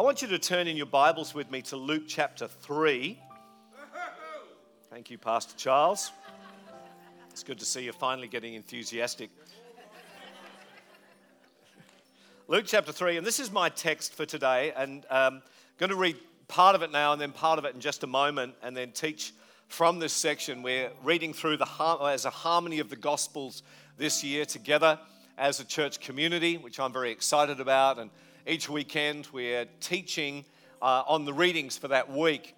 want you to turn in your Bibles with me to Luke chapter 3. Thank you, Pastor Charles. It's good to see you finally getting enthusiastic. Luke chapter 3, and this is my text for today, and I'm going to read part of it now and then part of it in just a moment, and then teach from this section. We're reading through as a harmony of the Gospels this year together as a church community, which I'm very excited about, and each weekend we're teaching on the readings for that week.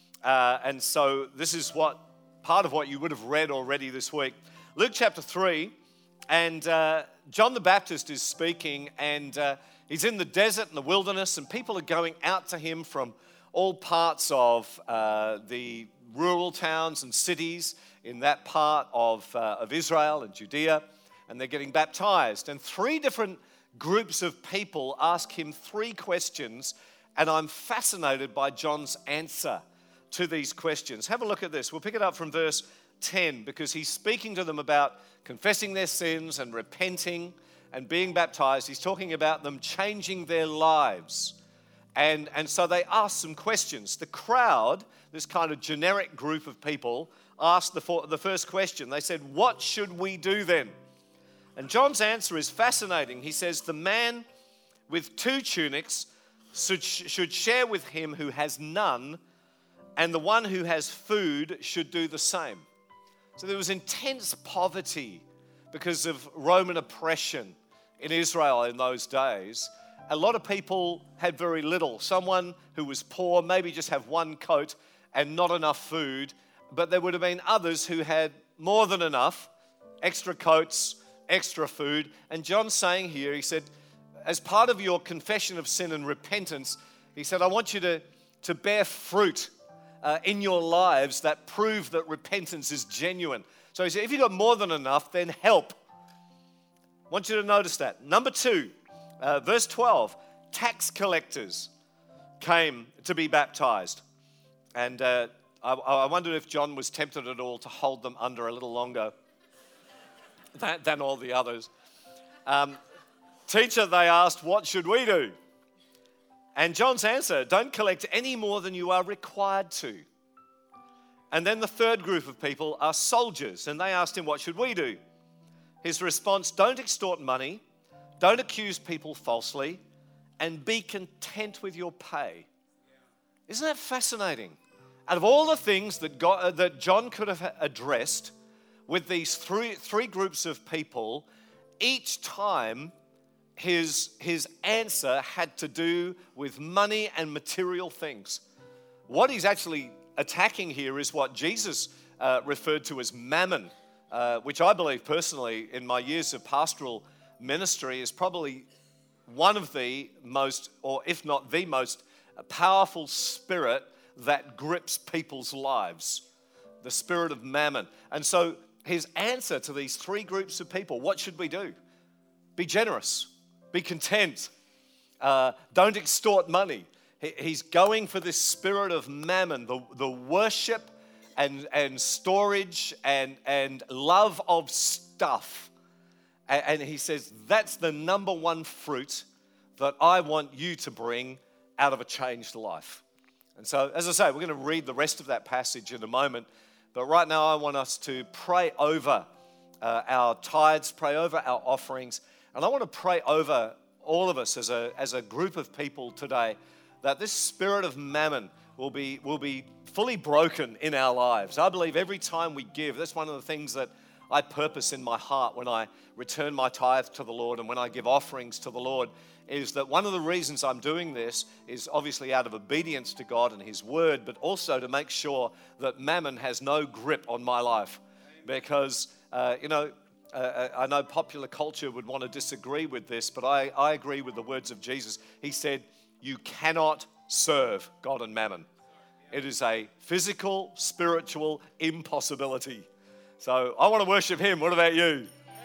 And so this is part of what you would have read already this week. Luke chapter 3, and John the Baptist is speaking, and he's in the desert and the wilderness, and people are going out to him from all parts of the rural towns and cities in that part of Israel and Judea, and they're getting baptized. And three different groups of people ask him three questions, and I'm fascinated by John's answer to these questions. Have a look at this. We'll pick it up from verse 10, because he's speaking to them about confessing their sins and repenting and being baptized. He's talking about them changing their lives. And so they ask some questions. The crowd, this kind of generic group of people, asked the first question. They said, "What should we do then?" And John's answer is fascinating. He says, "The man with 2 tunics should share with him who has none, and the one who has food should do the same." So there was intense poverty because of Roman oppression in Israel in those days. A lot of people had very little. Someone who was poor maybe just have one coat and not enough food, but there would have been others who had more than enough, extra coats, extra food. And John's saying here, he said, as part of your confession of sin and repentance, he said, I want you to bear fruit in your lives that prove that repentance is genuine. So he said, if you've got more than enough, then help. I want you to notice that. Number 2, verse 12, tax collectors came to be baptized. And I wondered if John was tempted at all to hold them under a little longer than all the others. Teacher, they asked, what should we do? And John's answer, don't collect any more than you are required to. And then the third group of people are soldiers, and they asked him, what should we do? His response, don't extort money, don't accuse people falsely, and be content with your pay. Isn't that fascinating? Out of all the things that John could have addressed with these three groups of people, each time his answer had to do with money and material things. What he's actually attacking here is what Jesus referred to as mammon, which I believe personally in my years of pastoral ministry is probably one of the most, or if not the most powerful spirit that grips people's lives, the spirit of mammon. And so his answer to these three groups of people, what should we do? Be generous, be content, don't extort money. He's going for this spirit of mammon, the worship and storage and love of stuff. And he says, that's the number one fruit that I want you to bring out of a changed life. And so, as I say, we're going to read the rest of that passage in a moment. But right now, I want us to pray over our tithes, pray over our offerings. And I want to pray over all of us as a group of people today that this spirit of mammon will be fully broken in our lives. I believe every time we give, that's one of the things that I purpose in my heart when I return my tithe to the Lord and when I give offerings to the Lord, is that one of the reasons I'm doing this is obviously out of obedience to God and His Word, but also to make sure that mammon has no grip on my life. Because, I know popular culture would want to disagree with this, but I agree with the words of Jesus. He said, you cannot serve God and mammon. It is a physical, spiritual impossibility. So I want to worship Him. What about you?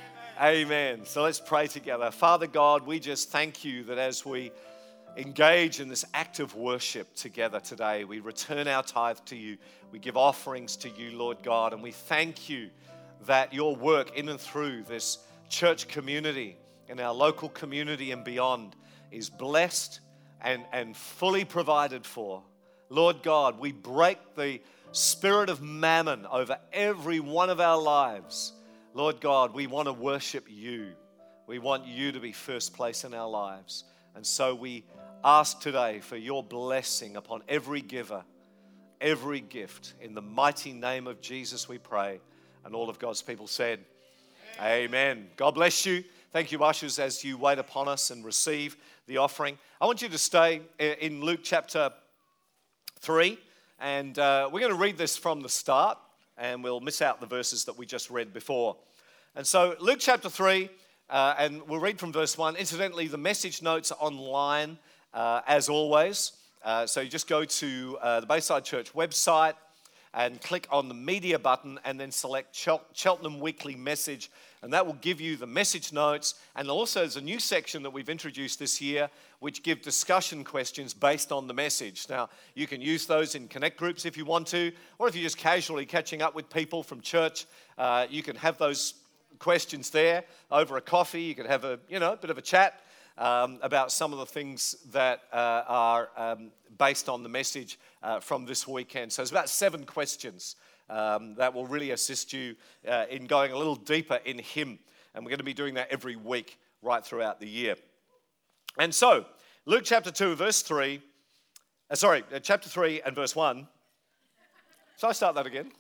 Amen. So let's pray together. Father God, we just thank you that as we engage in this act of worship together today, we return our tithe to you. We give offerings to you, Lord God, and we thank you that your work in and through this church community, in our local community and beyond, is blessed, and fully provided for. Lord God, we break the spirit of mammon over every one of our lives. Lord God, we want to worship you. We want you to be first place in our lives. And so we ask today for your blessing upon every giver, every gift. In the mighty name of Jesus we pray. And all of God's people said, Amen. God bless you. Thank you, ushers, as you wait upon us and receive the offering. I want you to stay in Luke chapter 3. And we're going to read this from the start. And we'll miss out the verses that we just read before. And so Luke chapter 3, and we'll read from verse 1. Incidentally, the message notes are online as always. So you just go to the Bayside Church website and click on the media button and then select Cheltenham Weekly Message. And that will give you the message notes. And also there's a new section that we've introduced this year which give discussion questions based on the message. Now, you can use those in connect groups if you want to, or if you're just casually catching up with people from church, you can have those questions there over a coffee. You can have a bit of a chat about some of the things that are based on the message from this weekend. So it's about 7 questions that will really assist you in going a little deeper in Him. And we're going to be doing that every week right throughout the year. And so, Luke chapter 2, verse 3, chapter 3 and verse 1. Shall I start that again?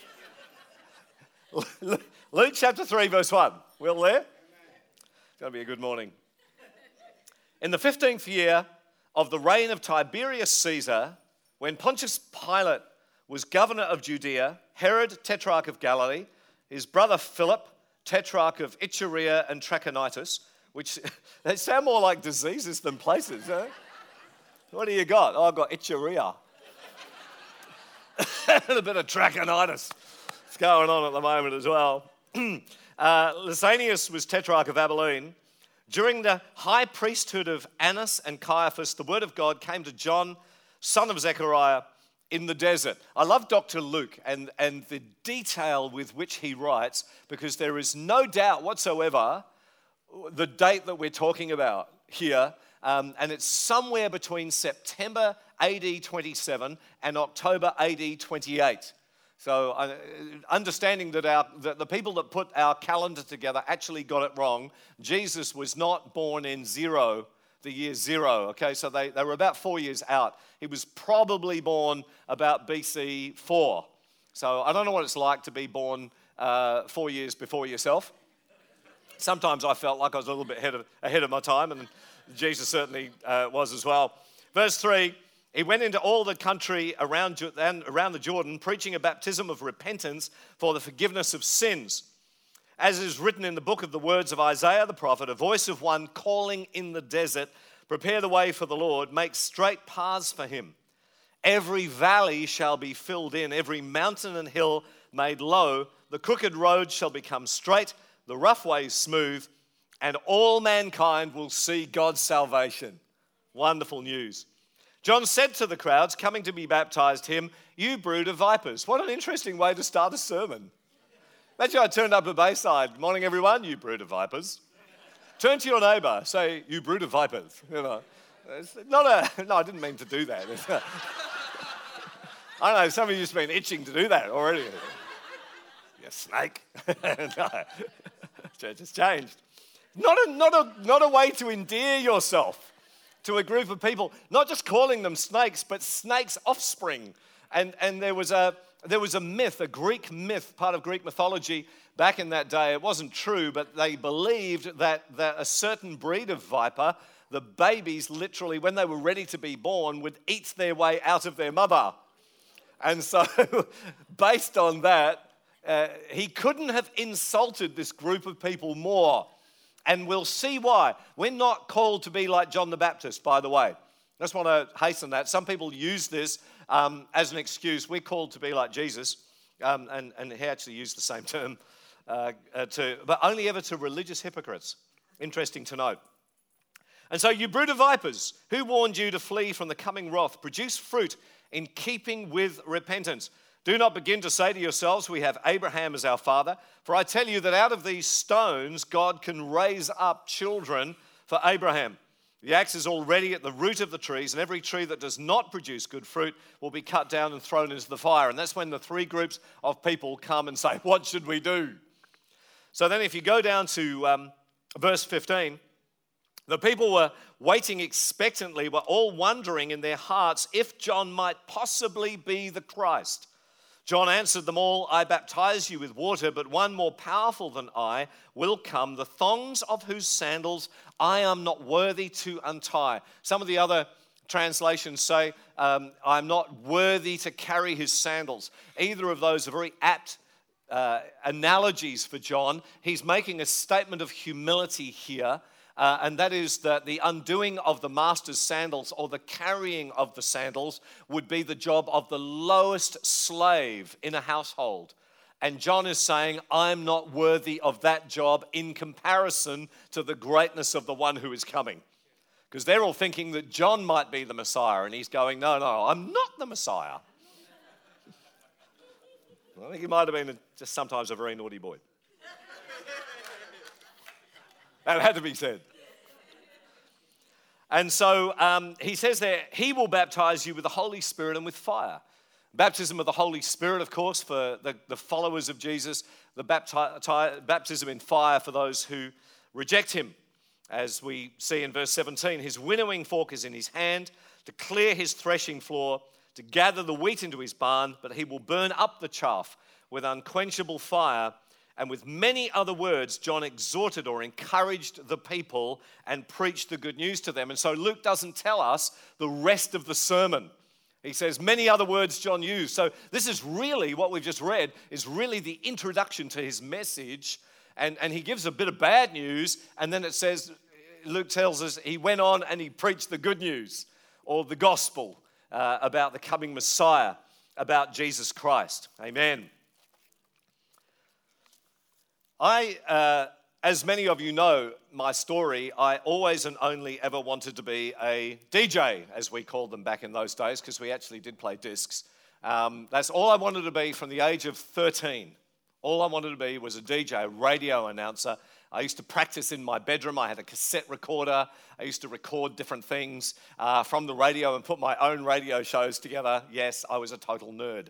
Luke chapter 3, verse 1. We all there? It's going to be a good morning. In the 15th year of the reign of Tiberius Caesar, when Pontius Pilate was governor of Judea, Herod, tetrarch of Galilee, his brother Philip, tetrarch of Iturea and Trachonitis, which they sound more like diseases than places, huh? What do you got? Oh, I've got Iturea. And a bit of Trachonitis. It's going on at the moment as well. Lysanias was tetrarch of Abilene. During the high priesthood of Annas and Caiaphas, the word of God came to John, son of Zechariah, in the desert. I love Dr. Luke and the detail with which he writes, because there is no doubt whatsoever the date that we're talking about here, and it's somewhere between September AD 27 and October AD 28. So understanding that the people that put our calendar together actually got it wrong. Jesus was not born in the year 0, okay? So they were about 4 years out. He was probably born about BC 4. So I don't know what it's like to be born 4 years before yourself. Sometimes I felt like I was a little bit ahead of my time, and Jesus certainly was as well. Verse 3, he went into all the country around the Jordan, preaching a baptism of repentance for the forgiveness of sins. As is written in the book of the words of Isaiah the prophet, a voice of one calling in the desert, prepare the way for the Lord, make straight paths for him. Every valley shall be filled in, every mountain and hill made low. The crooked road shall become straight, the rough ways smooth, and all mankind will see God's salvation. Wonderful news. John said to the crowds coming to be baptized him, you brood of vipers. What an interesting way to start a sermon. Imagine I turned up at Bayside. Morning, everyone, you brood of vipers. Turn to your neighbour, say, you brood of vipers. It's no, I didn't mean to do that. I know, some of you have been itching to do that already. You snake. No, church has changed. Not a way to endear yourself to a group of people, not just calling them snakes, but snakes' offspring. And there was a myth, a Greek myth, part of Greek mythology back in that day. It wasn't true, but they believed that a certain breed of viper, the babies literally, when they were ready to be born, would eat their way out of their mother. And so, based on that, he couldn't have insulted this group of people more. And we'll see why. We're not called to be like John the Baptist, by the way. I just want to hasten that. Some people use this as an excuse. We're called to be like Jesus. And he actually used the same term, but only ever to religious hypocrites. Interesting to note. And so, you brood of vipers, who warned you to flee from the coming wrath? Produce fruit in keeping with repentance. Do not begin to say to yourselves, we have Abraham as our father. For I tell you that out of these stones, God can raise up children for Abraham. The axe is already at the root of the trees, and every tree that does not produce good fruit will be cut down and thrown into the fire. And that's when the three groups of people come and say, what should we do? So then if you go down to verse 15, the people were waiting expectantly, were all wondering in their hearts if John might possibly be the Christ. John answered them all, I baptize you with water, but one more powerful than I will come, the thongs of whose sandals I am not worthy to untie. Some of the other translations say, I'm not worthy to carry his sandals. Either of those are very apt analogies for John. He's making a statement of humility here. And that is that the undoing of the master's sandals or the carrying of the sandals would be the job of the lowest slave in a household. And John is saying, I'm not worthy of that job in comparison to the greatness of the one who is coming. Because they're all thinking that John might be the Messiah, and he's going, no, I'm not the Messiah. I think he might have been just sometimes a very naughty boy. That had to be said. And so he says there, he will baptize you with the Holy Spirit and with fire. Baptism of the Holy Spirit, of course, for the followers of Jesus. The baptism in fire for those who reject him. As we see in verse 17, his winnowing fork is in his hand to clear his threshing floor, to gather the wheat into his barn, but he will burn up the chaff with unquenchable fire. And with many other words, John exhorted or encouraged the people and preached the good news to them. And so Luke doesn't tell us the rest of the sermon. He says many other words John used. So this is really, what we've just read, is really the introduction to his message. And he gives a bit of bad news. And then it says, Luke tells us he went on and he preached the good news or the gospel about the coming Messiah, about Jesus Christ. Amen. As many of you know my story, I always and only ever wanted to be a DJ, as we called them back in those days, because we actually did play discs. That's all I wanted to be from the age of 13. All I wanted to be was a DJ, a radio announcer. I used to practice in my bedroom. I had a cassette recorder. I used to record different things from the radio and put my own radio shows together. Yes, I was a total nerd.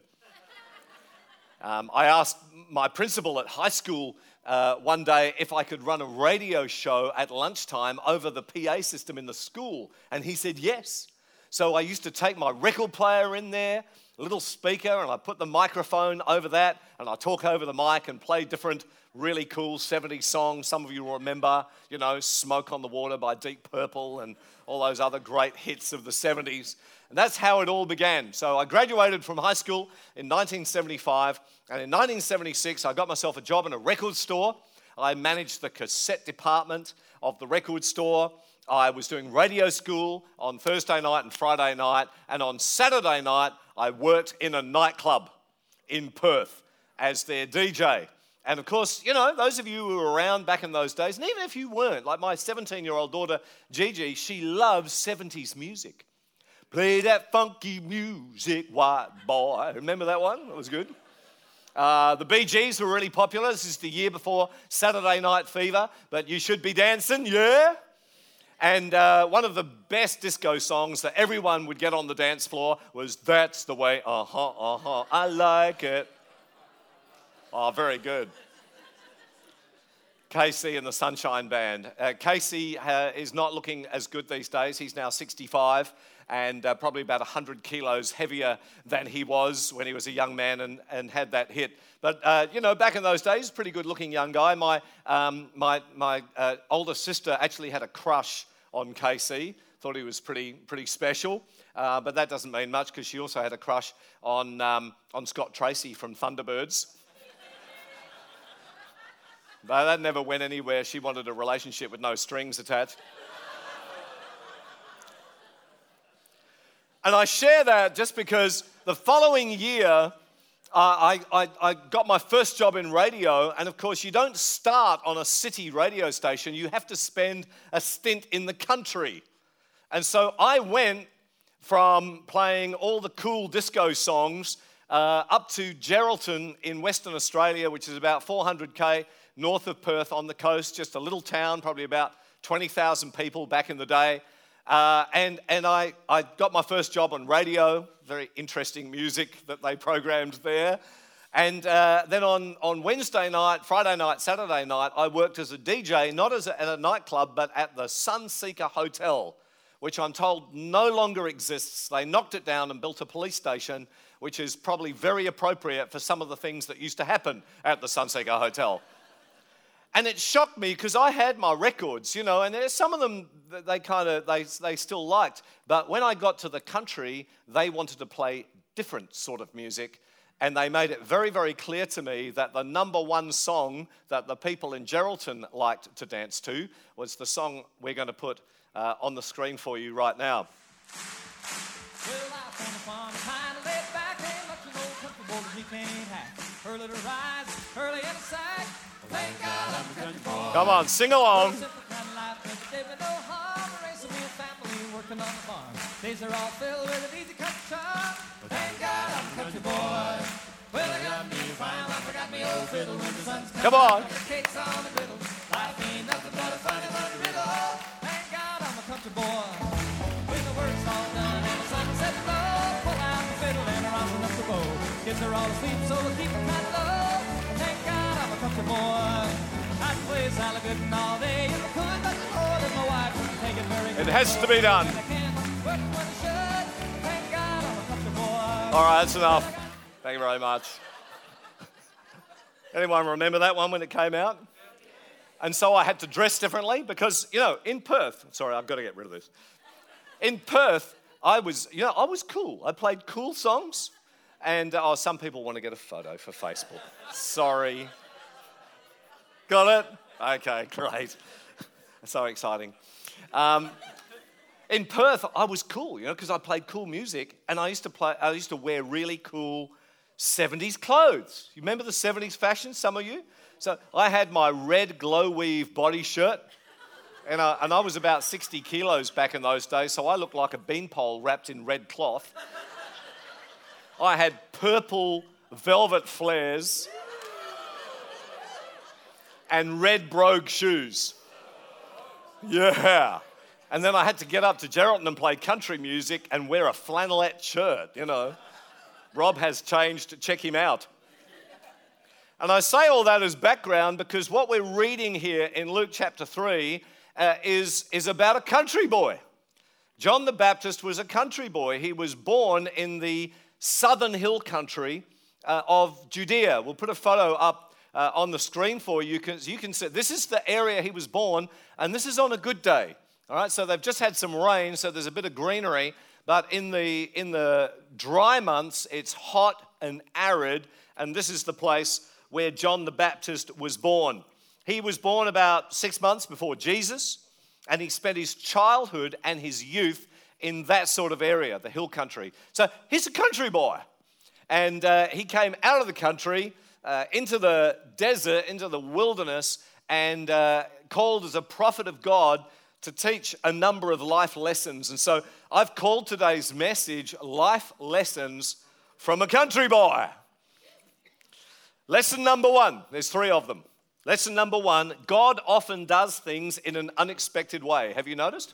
I asked my principal at high school one day if I could run a radio show at lunchtime over the PA system in the school, and he said yes. So I used to take my record player in there, a little speaker, and I put the microphone over that, and I talk over the mic and play different really cool 70s songs. Some of you will remember, Smoke on the Water by Deep Purple and all those other great hits of the 70s. And that's how it all began. So I graduated from high school in 1975, and in 1976, I got myself a job in a record store. I managed the cassette department of the record store. I was doing radio school on Thursday night and Friday night, and on Saturday night, I worked in a nightclub in Perth as their DJ. And of course, those of you who were around back in those days, and even if you weren't, like my 17-year-old daughter, Gigi, she loves 70s music. Play that funky music, white boy. Remember that one? That was good. The Bee Gees were really popular. This is the year before Saturday Night Fever, but you should be dancing, yeah? And one of the best disco songs that everyone would get on the dance floor was That's the Way, I Like It. Oh, very good. Casey and the Sunshine Band. Casey is not looking as good these days. He's now 65 and probably about 100 kilos heavier than he was when he was a young man and had that hit. But, back in those days, pretty good-looking young guy. My older sister actually had a crush on Casey, thought he was pretty special. But that doesn't mean much because she also had a crush on Scott Tracy from Thunderbirds. But that never went anywhere. She wanted a relationship with no strings attached. And I share that just because the following year, I got my first job in radio. And of course, you don't start on a city radio station. You have to spend a stint in the country. And so I went from playing all the cool disco songs up to Geraldton in Western Australia, which is about 400k north of Perth on the coast, just a little town, probably about 20,000 people back in the day. And I got my first job on radio, very interesting music that they programmed there. And then on Wednesday night, Friday night, Saturday night, I worked as a DJ, not at a nightclub, but at the Sunseeker Hotel, which I'm told no longer exists. They knocked it down and built a police station, which is probably very appropriate for some of the things that used to happen at the Sunseeker Hotel. And it shocked me because I had my records, and there's some of them that they still liked. But when I got to the country, they wanted to play different sort of music. And they made it very, very clear to me that the number one song that the people in Geraldton liked to dance to was the song we're going to put on the screen for you right now. Well, out on the farm, kind of laid back, ain't much an old country boy that he can't hack. Early to rise, early in the sack. Thank God I'm a country boy. Come on, sing along. Simple kind of life, every day with no harm. Raising me a family, working on the farm. Days are all filled with an easy country charm. Thank God I'm a country boy. Well, I got me a fine, I forgot me old fiddle when the sun's coming. Come on. The cake's on the griddle. Life ain't nothing but a funny, funny riddle. Thank God I'm a country boy. When the work's all done and the sun's setting low, pull out the fiddle and rosin up the bow. Kids are all asleep, so we'll keep them kind of low. Thank God I'm a country boy. I can play Sally Gooden all day if I could, but the Lord and my wife wouldn't take it very good. It has to be done. I can't work when I should. Thank God I'm a country boy. All right, that's enough. Thank you very much. Anyone remember that one when it came out? And so I had to dress differently because, in Perth, sorry, I've got to get rid of this. In Perth, I was cool. I played cool songs. And some people want to get a photo for Facebook. Sorry. Got it? Okay, great. So exciting. In Perth, I was cool, because I played cool music, and I used to wear really cool 70s clothes. You remember the 70s fashion, some of you? So I had my red glow weave body shirt, and I was about 60 kilos back in those days, so I looked like a beanpole wrapped in red cloth. I had purple velvet flares and red brogue shoes. Yeah. And then I had to get up to Geraldton and play country music and wear a flannelette shirt, Rob has changed, check him out. And I say all that as background because what we're reading here in Luke chapter 3 is about a country boy. John the Baptist was a country boy. He was born in the southern hill country of Judea. We'll put a photo up on the screen for you. You can see this is the area he was born, and this is on a good day. All right, so they've just had some rain, so there's a bit of greenery. But in the dry months, it's hot and arid, and this is the place where John the Baptist was born. He was born about 6 months before Jesus, and he spent his childhood and his youth in that sort of area, the hill country. So he's a country boy, and he came out of the country into the desert, into the wilderness, and called as a prophet of God to teach a number of life lessons. And so I've called today's message, Life Lessons from a Country Boy. Lesson number 1, there's 3 of them. Lesson number 1, God often does things in an unexpected way. Have you noticed?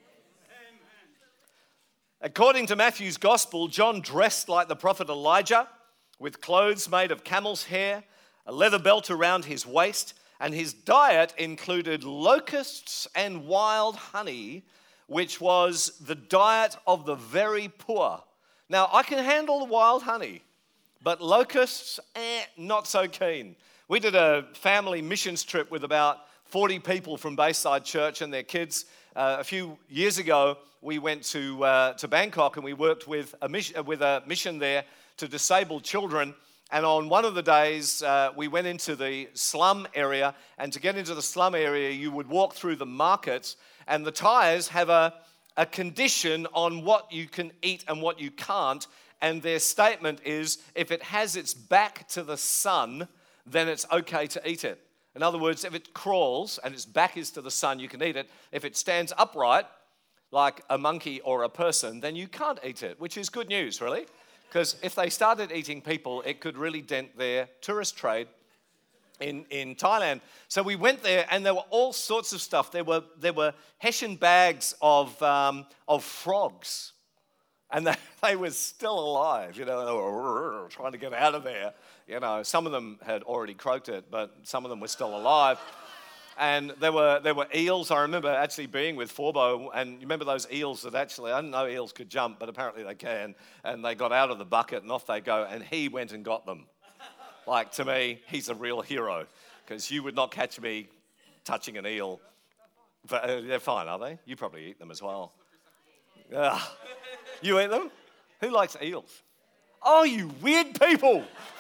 According to Matthew's gospel, John dressed like the prophet Elijah with clothes made of camel's hair, a leather belt around his waist, and his diet included locusts and wild honey, which was the diet of the very poor. Now, I can handle the wild honey, but locusts, not so keen. We did a family missions trip with about 40 people from Bayside Church and their kids. A few years ago, we went to Bangkok and we worked with a mission there to disabled children. And on one of the days, we went into the slum area. And to get into the slum area, you would walk through the markets. And the Thais have a condition on what you can eat and what you can't. And their statement is, if it has its back to the sun, then it's okay to eat it. In other words, if it crawls and its back is to the sun, you can eat it. If it stands upright, like a monkey or a person, then you can't eat it, which is good news, really. Because if they started eating people, it could really dent their tourist trade. in Thailand. So we went there, and there were all sorts of stuff. There were Hessian bags of frogs, and they were still alive. They were trying to get out of there. Some of them had already croaked it, but some of them were still alive. And there were eels. I remember actually being with Forbo, and you remember those eels that actually, I didn't know eels could jump, but apparently they can. And they got out of the bucket and off they go, and he went and got them. Like, to me, he's a real hero, because you would not catch me touching an eel. But they're fine, are they? You probably eat them as well. You eat them? Who likes eels? Oh, you weird people.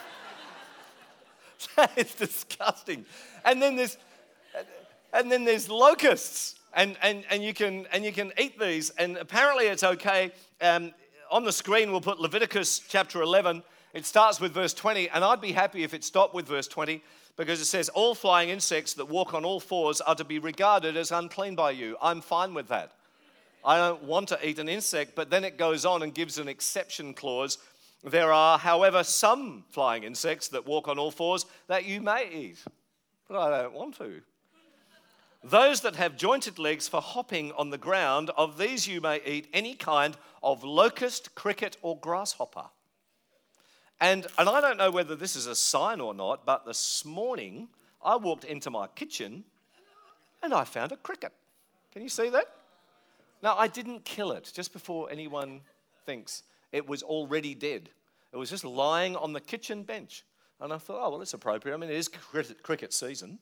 That is disgusting. And then there's locusts, and you can eat these. And apparently it's okay. On the screen we'll put Leviticus chapter 11. It starts with verse 20, and I'd be happy if it stopped with verse 20, because it says, all flying insects that walk on all fours are to be regarded as unclean by you. I'm fine with that. I don't want to eat an insect, but then it goes on and gives an exception clause. There are, however, some flying insects that walk on all fours that you may eat, but I don't want to. Those that have jointed legs for hopping on the ground, of these you may eat any kind of locust, cricket, or grasshopper. And I don't know whether this is a sign or not, but this morning I walked into my kitchen and I found a cricket. Can you see that? Now, I didn't kill it, just before anyone thinks. It was already dead. It was just lying on the kitchen bench. And I thought, oh, well, it's appropriate. I mean, it is cricket season.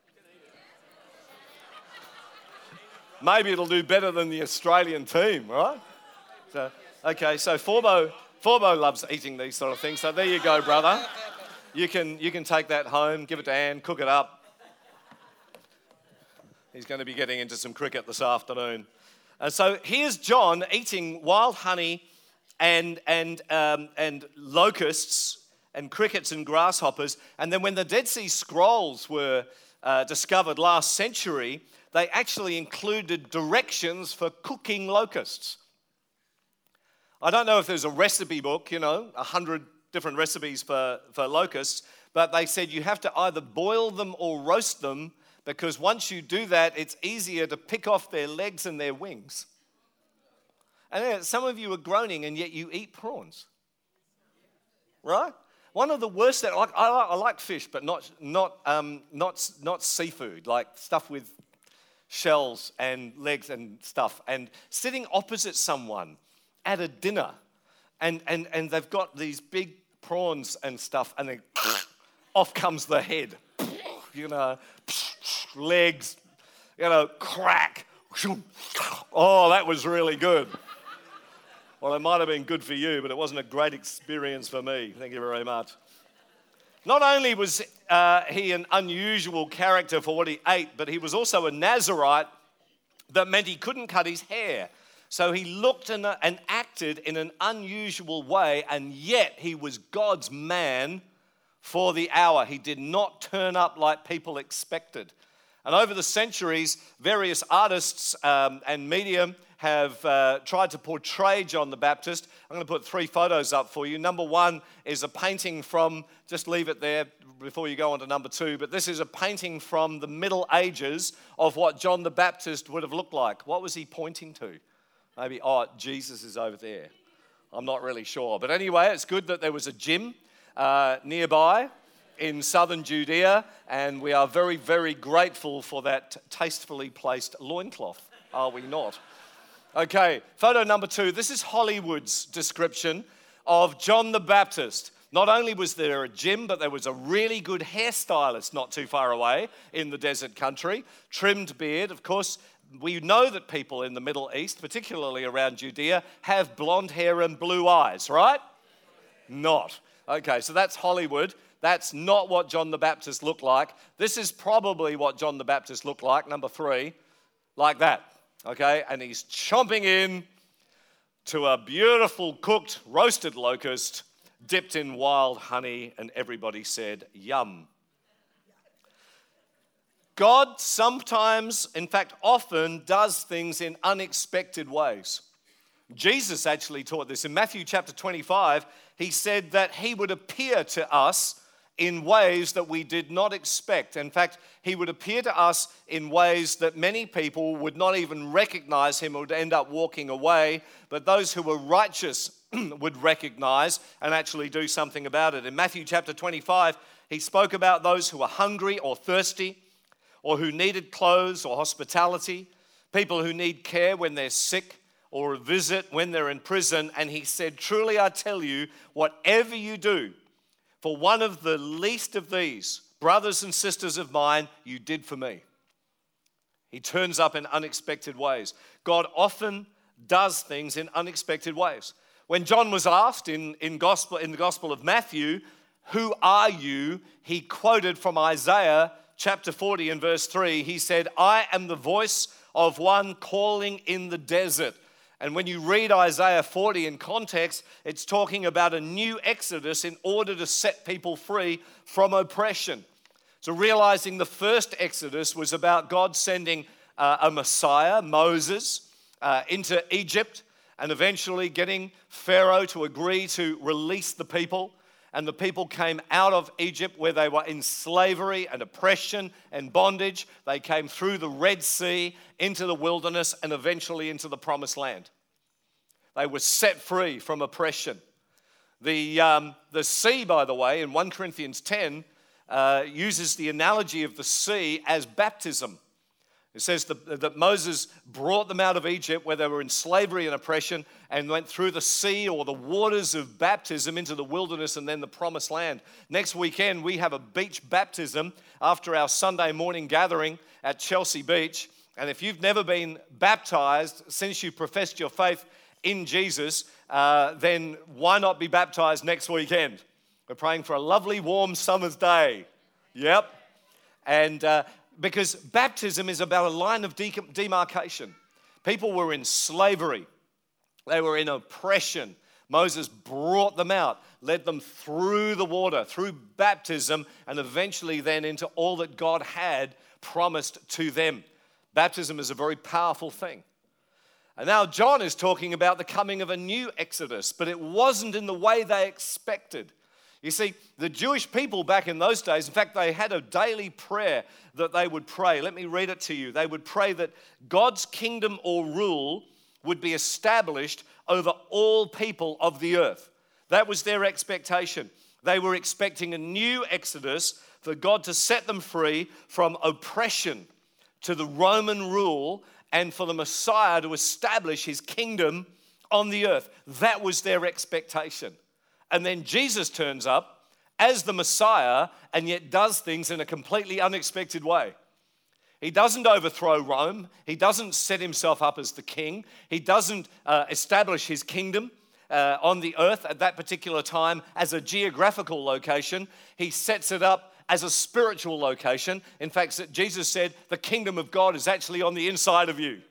Maybe it'll do better than the Australian team, right? So Forbo loves eating these sort of things. So there you go, brother. You can take that home, give it to Anne, cook it up. He's going to be getting into some cricket this afternoon. And so here's John eating wild honey and locusts and crickets and grasshoppers. And then when the Dead Sea Scrolls were discovered last century, they actually included directions for cooking locusts. I don't know if there's a recipe book, 100 different recipes for locusts, but they said you have to either boil them or roast them, because once you do that, it's easier to pick off their legs and their wings. And some of you are groaning, and yet you eat prawns, right? One of the worst that I like fish, but not seafood, like stuff with shells and legs and stuff. And sitting opposite someone at a dinner, and they've got these big prawns and stuff, and then off comes the head, legs, crack. Oh, that was really good. Well, it might have been good for you, but it wasn't a great experience for me. Thank you very much. Not only was he an unusual character for what he ate, but he was also a Nazirite. That meant he couldn't cut his hair. So he looked and acted in an unusual way, and yet he was God's man for the hour. He did not turn up like people expected. And over the centuries, various artists and media have tried to portray John the Baptist. I'm going to put 3 photos up for you. Number 1 is a painting from, just leave it there before you go on to number 2, but this is a painting from the Middle Ages of what John the Baptist would have looked like. What was he pointing to? Maybe, Jesus is over there. I'm not really sure. But anyway, it's good that there was a gym nearby in southern Judea, and we are very, very grateful for that tastefully placed loincloth, are we not? Okay, photo number 2. This is Hollywood's description of John the Baptist. Not only was there a gym, but there was a really good hairstylist not too far away in the desert country. Trimmed beard. Of course, we know that people in the Middle East, particularly around Judea, have blonde hair and blue eyes, right? Not. Okay, so that's Hollywood. That's not what John the Baptist looked like. This is probably what John the Baptist looked like, number 3, like that. Okay, and he's chomping in to a beautiful cooked roasted locust dipped in wild honey, and everybody said, yum. God sometimes, in fact often, does things in unexpected ways. Jesus actually taught this. In Matthew chapter 25, he said that he would appear to us in ways that we did not expect. In fact, he would appear to us in ways that many people would not even recognize him or would end up walking away, but those who were righteous would recognize and actually do something about it. In Matthew chapter 25, he spoke about those who were hungry or thirsty, or who needed clothes or hospitality, people who need care when they're sick or a visit when they're in prison. And he said, truly I tell you, whatever you do for one of the least of these brothers and sisters of mine, you did for me. He turns up in unexpected ways. God often does things in unexpected ways. When John was asked in the Gospel of Matthew, who are you? He quoted from Isaiah chapter 40 and verse 3. He said, I am the voice of one calling in the desert. And when you read Isaiah 40 in context, it's talking about a new exodus in order to set people free from oppression. So realizing the first exodus was about God sending a Messiah, Moses, into Egypt, and eventually getting Pharaoh to agree to release the people. And the people came out of Egypt where they were in slavery and oppression and bondage. They came through the Red Sea into the wilderness and eventually into the Promised Land. They were set free from oppression. The sea, by the way, in 1 Corinthians 10, uses the analogy of the sea as baptism. It says that Moses brought them out of Egypt where they were in slavery and oppression and went through the sea or the waters of baptism into the wilderness and then the Promised Land. Next weekend, we have a beach baptism after our Sunday morning gathering at Chelsea Beach. And if you've never been baptized since you professed your faith in Jesus, then why not be baptized next weekend? We're praying for a lovely, warm summer's day. Yep. And because baptism is about a line of demarcation. People were in slavery. They were in oppression. Moses brought them out, led them through the water, through baptism, and eventually then into all that God had promised to them. Baptism is a very powerful thing. And now John is talking about the coming of a new exodus, but it wasn't in the way they expected. You see, the Jewish people back in those days, in fact, they had a daily prayer that they would pray. Let me read it to you. They would pray that God's kingdom or rule would be established over all people of the earth. That was their expectation. They were expecting a new exodus for God to set them free from oppression to the Roman rule and for the Messiah to establish his kingdom on the earth. That was their expectation. And then Jesus turns up as the Messiah and yet does things in a completely unexpected way. He doesn't overthrow Rome. He doesn't set himself up as the king. He doesn't establish his kingdom on the earth at that particular time as a geographical location. He sets it up as a spiritual location. In fact, Jesus said, the kingdom of God is actually on the inside of you.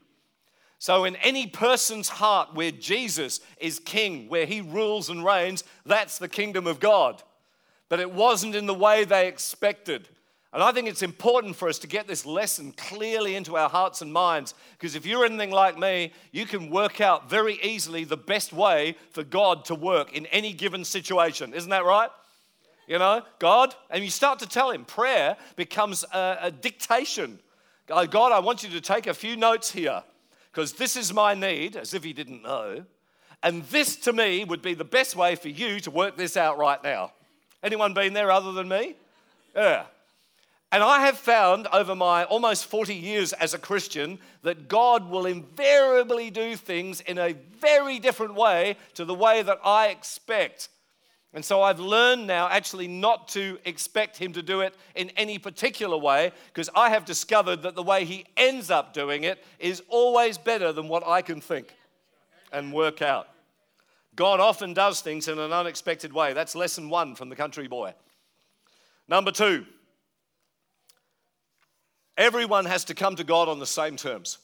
So in any person's heart where Jesus is king, where he rules and reigns, that's the kingdom of God. But it wasn't in the way they expected. And I think it's important for us to get this lesson clearly into our hearts and minds, because if you're anything like me, you can work out very easily the best way for God to work in any given situation. Isn't that right? You know, God, and you start to tell him. Prayer becomes a dictation. God, I want you to take a few notes here, because this is my need, as if he didn't know. And this, to me, would be the best way for you to work this out right now. Anyone been there other than me? Yeah. And I have found over my almost 40 years as a Christian that God will invariably do things in a very different way to the way that I expect. And so I've learned now actually not to expect him to do it in any particular way, because I have discovered that the way he ends up doing it is always better than what I can think and work out. God often does things in an unexpected way. That's lesson 1 from the country boy. Number 2, everyone has to come to God on the same terms.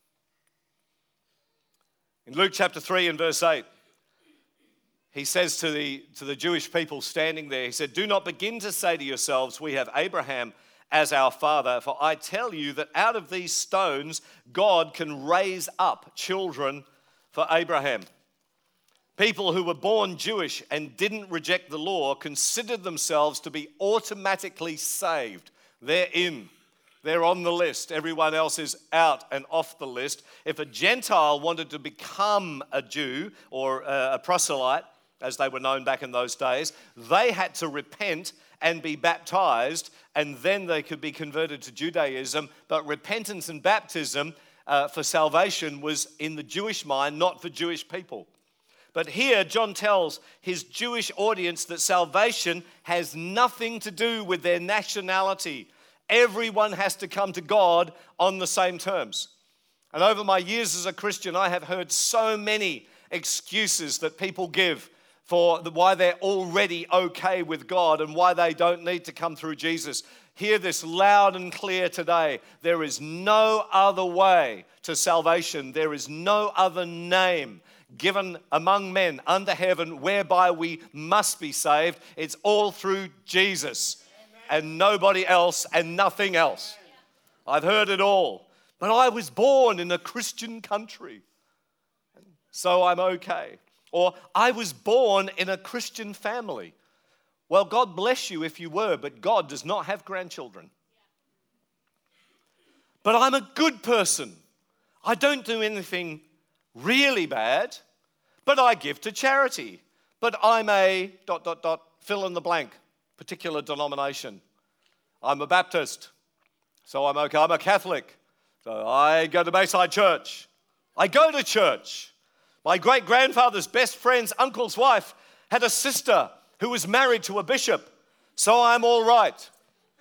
In Luke chapter 3 and verse 8, he says to the Jewish people standing there, he said, do not begin to say to yourselves, we have Abraham as our father, for I tell you that out of these stones, God can raise up children for Abraham. People who were born Jewish and didn't reject the law considered themselves to be automatically saved. They're in. They're on the list. Everyone else is out and off the list. If a Gentile wanted to become a Jew or a proselyte, as they were known back in those days, they had to repent and be baptized, and then they could be converted to Judaism. But repentance and baptism for salvation was in the Jewish mind, not for Jewish people. But here, John tells his Jewish audience that salvation has nothing to do with their nationality. Everyone has to come to God on the same terms. And over my years as a Christian, I have heard so many excuses that people give for why they're already okay with God and why they don't need to come through Jesus. Hear this loud and clear today. There is no other way to salvation. There is no other name given among men under heaven whereby we must be saved. It's all through Jesus and nobody else and nothing else. I've heard it all. But I was born in a Christian country, so I'm okay. Or I was born in a Christian family. Well, God bless you if you were, but God does not have grandchildren. But I'm a good person. I don't do anything really bad, but I give to charity. But I'm a ... fill in the blank, particular denomination. I'm a Baptist, so I'm okay. I'm a Catholic, so I go to Bayside Church. I go to church. My great-grandfather's best friend's uncle's wife had a sister who was married to a bishop, so I'm all right.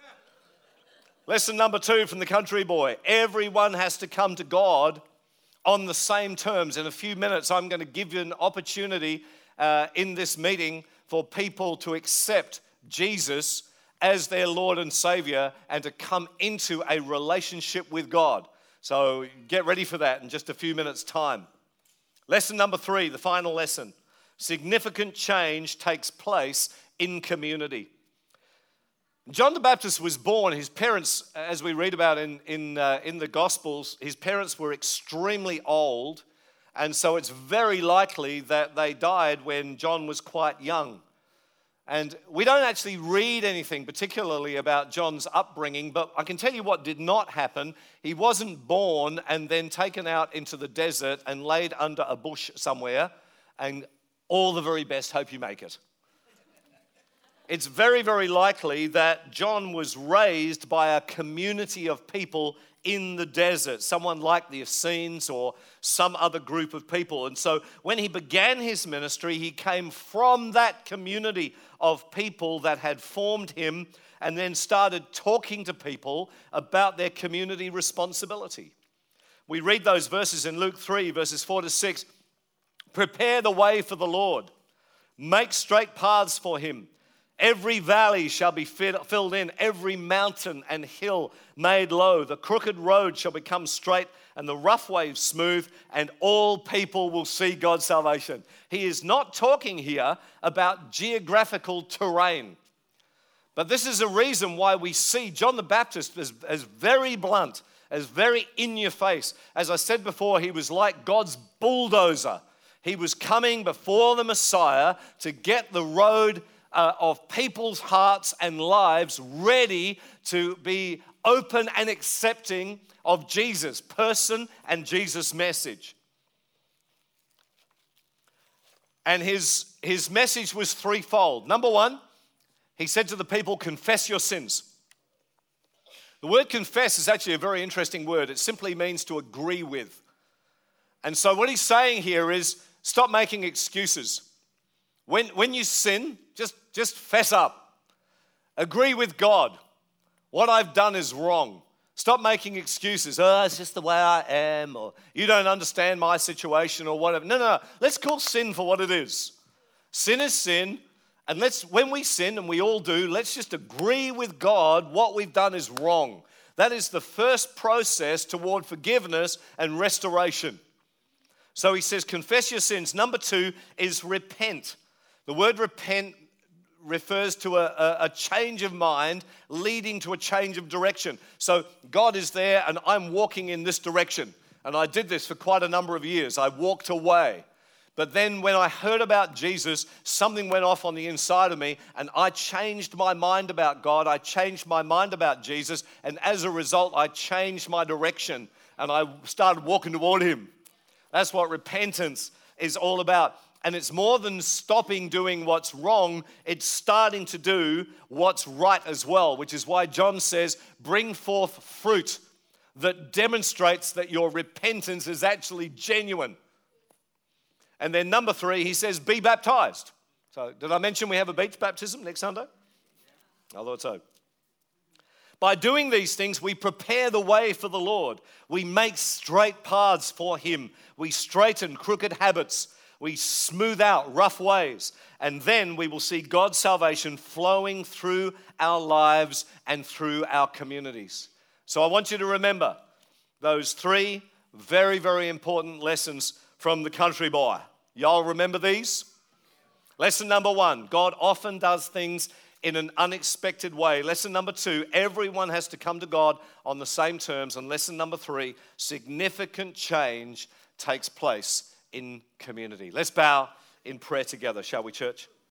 Lesson number 2 from the country boy. Everyone has to come to God on the same terms. In a few minutes, I'm going to give you an opportunity in this meeting for people to accept Jesus as their Lord and Savior and to come into a relationship with God. So get ready for that in just a few minutes' time. Lesson number 3, the final lesson. Significant change takes place in community. John the Baptist was born. His parents, as we read about in the Gospels, his parents were extremely old, and so it's very likely that they died when John was quite young. And we don't actually read anything particularly about John's upbringing, but I can tell you what did not happen. He wasn't born and then taken out into the desert and laid under a bush somewhere, and all the very best, hope you make it. It's very, very likely that John was raised by a community of people in the desert, someone like the Essenes or some other group of people. And so when he began his ministry, he came from that community of people that had formed him and then started talking to people about their community responsibility. We read those verses in Luke 3, verses 4 to 6. Prepare the way for the Lord. Make straight paths for him. Every valley shall be filled in, every mountain and hill made low. The crooked road shall become straight and the rough way smooth, and all people will see God's salvation. He is not talking here about geographical terrain. But this is a reason why we see John the Baptist as very blunt, as very in your face. As I said before, he was like God's bulldozer. He was coming before the Messiah to get the road of people's hearts and lives ready to be open and accepting of Jesus' person and Jesus' message. And his message was threefold. Number 1, he said to the people, confess your sins. The word confess is actually a very interesting word. It simply means to agree with. And so what he's saying here is stop making excuses. When you sin, just fess up. Agree with God. What I've done is wrong. Stop making excuses. Oh, it's just the way I am, or you don't understand my situation, or whatever. No. Let's call sin for what it is. Sin is sin, and when we sin, and we all do, let's just agree with God what we've done is wrong. That is the first process toward forgiveness and restoration. So he says, confess your sins. Number 2 is repent. The word repent refers to a change of mind leading to a change of direction. So God is there and I'm walking in this direction. And I did this for quite a number of years. I walked away. But then when I heard about Jesus, something went off on the inside of me, and I changed my mind about God. I changed my mind about Jesus, and as a result, I changed my direction, and I started walking toward him. That's what repentance is all about. And it's more than stopping doing what's wrong, it's starting to do what's right as well, which is why John says, bring forth fruit that demonstrates that your repentance is actually genuine. And then number 3, he says, be baptized. So did I mention we have a beach baptism next Sunday? I thought so. By doing these things, we prepare the way for the Lord. We make straight paths for him. We straighten crooked habits. We smooth out rough ways. And then we will see God's salvation flowing through our lives and through our communities. So I want you to remember those 3 very, very important lessons from the country boy. Y'all remember these? Lesson number 1, God often does things in an unexpected way. Lesson number 2, everyone has to come to God on the same terms. And lesson number 3, significant change takes place in community. Let's bow in prayer together, shall we, church?